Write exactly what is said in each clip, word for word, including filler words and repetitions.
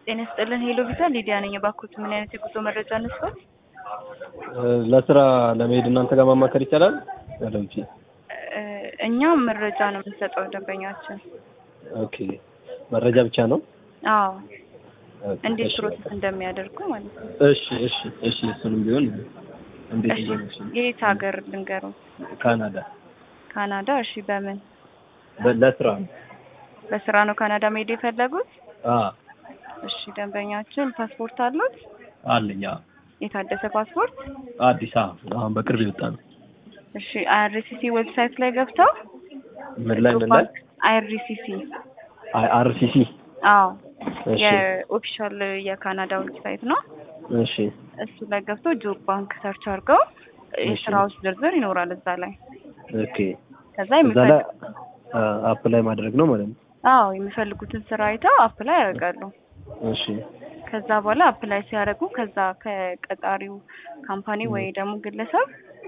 ጤና ይስጥልን ሄሎ ቪዛ ሊዲያ ነኝ። ባኩት ምን አይነት የጉዞ መረጃ ነስቷል? ለስራ ለመሄድ እናንተ ጋር ማማከር ይቻላል? ያለውጪ እኛ መረጃ ነው የምንሰጠው ደንበኛችን። ኦኬ መረጃ ብቻ ነው? አዎ እንዴት ፕሮሰስ እንደሚያደርጉ ማለት ነው። እሺ እሺ እሺ እሱንም ቢሆን እንዴት ነው? የት ሀገር ልንገረው? ካናዳ። ካናዳ እሺ በምን? ለስራ በስራ ነው ካናዳ መሄድ የፈለጉት? አዎ እሺ ደንበኛችን ፓስፖርት አሉት? አለኝ። አዎ የታደሰ ፓስፖርት? አዲስ አበባ አሁን በቅርብ ይወጣ ነው። እሺ አይአርሲሲ ዌብሳይት ላይ ገብተው ምን ላይ ምን ላይ? አይአርሲሲ አይአርሲሲ አዎ የኦፊሻል የካናዳ ዌብሳይት ነው። እሺ እሱ ላይ ገብተው ጆብ ባንክ ሰርች አድርገው የስራው ዝርዝር ይኖራል እዛ ላይ። ኦኬ ከዛ እዛ ላይ አፕላይ ማድረግ ነው ማለት ነው። አዎ የሚፈልጉትን ስራ አይተው አፕላይ ያደርጋሉ። እሺ ከዛ በኋላ አፕላይ ሲያደርጉ ከዛ ከቀጣሪው ካምፓኒ ወይ ደግሞ ግለሰብ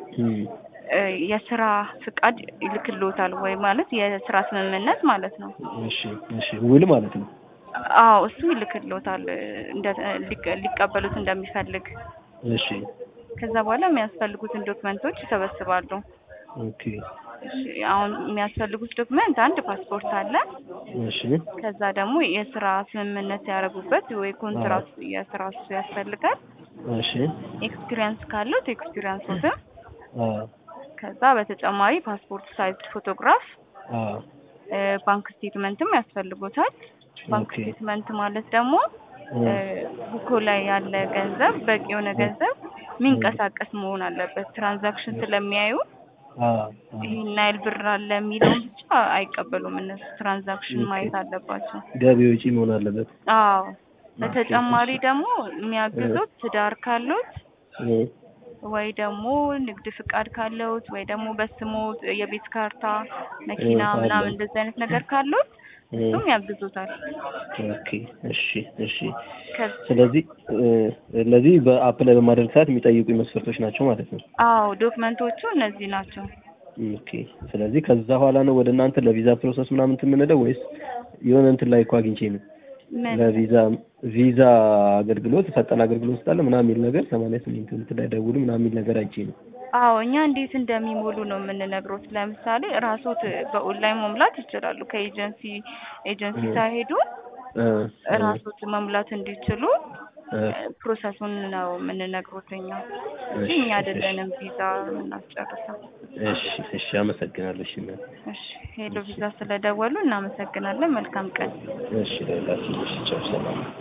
የስራ ፍቃድ ይልክልዎታል ወይ ማለት የስራ ስምምነት ማለት ነው። እሺ እሺ ውል ማለት ነው። አዎ እሱ ይልክልዎታል እንደ ሊቀበሉት እንደሚፈልግ። እሺ ከዛ በኋላ የሚያስፈልጉትን ዶክመንቶች ይሰበስባሉ። ኦኬ እሺ አሁን የሚያስፈልጉት ዶክመንት አንድ ፓስፖርት አለ። እሺ ከዛ ደግሞ የስራ ስምምነት ያደረጉበት ወይ ኮንትራት የስራ እሱ ያስፈልጋል። እሺ ኤክስፒሪየንስ ካለው ኤክስፒሪየንስዎትን አዎ ከዛ በተጨማሪ ፓስፖርት ሳይዝ ፎቶግራፍ አዎ ባንክ ስቴትመንትም ያስፈልጎታል። ባንክ ስቴትመንት ማለት ደግሞ ቡኮ ላይ ያለ ገንዘብ በቂ የሆነ ገንዘብ የሚንቀሳቀስ መሆን አለበት። ትራንዛክሽን ስለሚያዩ ይሄን ናይል ብር አለ የሚለውን ብቻ አይቀበሉም እነሱ ትራንዛክሽን ማየት አለባቸው። ገቢ ወጪ መሆን አለበት። አዎ በተጨማሪ ደግሞ የሚያግዙት ትዳር ካሉት ወይ ደግሞ ንግድ ፍቃድ ካለውት ወይ ደግሞ በስሙ የቤት ካርታ መኪና ምናምን እንደዚህ አይነት ነገር ካሉት እሱም ያግዙታል። ኦኬ እሺ እሺ ስለዚህ ለዚህ በአፕላይ በማድረግ ሰዓት የሚጠይቁ መስፈርቶች ናቸው ማለት ነው። አዎ ዶክመንቶቹ እነዚህ ናቸው። ኦኬ ስለዚህ ከዛ በኋላ ነው ወደ እናንተ ለቪዛ ፕሮሰስ ምናምን የምንሄደው ወይስ የሆነ እንትን ላይ እኮ አግኝቼ ነው ለቪዛ ቪዛ አገልግሎት ፈጣን አገልግሎት ስላለ ምናምን የሚል ነገር ሰማንያ ስምንት እንትን ላይ ደውሉ ምናምን የሚል ነገር አይቼ ነው። አዎ እኛ እንዴት እንደሚሞሉ ነው የምንነግሮት። ለምሳሌ ራስዎት በኦንላይን መሙላት ይችላሉ። ከኤጀንሲ ኤጀንሲ ሳይሄዱ ራስዎት መሙላት እንዲችሉ ፕሮሰሱን ነው የምንነግሮት እኛ እንጂ እኛ አይደለንም ቪዛ የምናስጨርሰው። እሺ እሺ አመሰግናለሁ። እሺ እሺ ሄሎ ቪዛ ስለደወሉ እናመሰግናለን። መልካም ቀን። እሺ ለላችሁ እሺ ቻው ሰላም